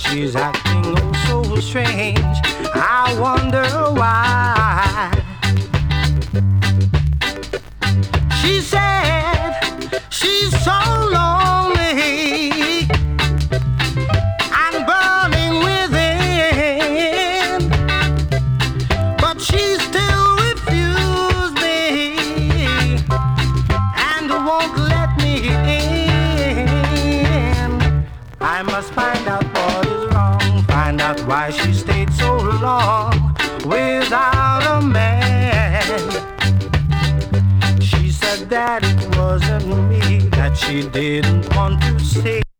she's acting oh so strange. I wonder why. She said she's so lonely and burning within, but she still refused me and won't let me in. I must find out what is wrong, find out why she stayed so long without a man. She said that it wasn't me, that she didn't want to say.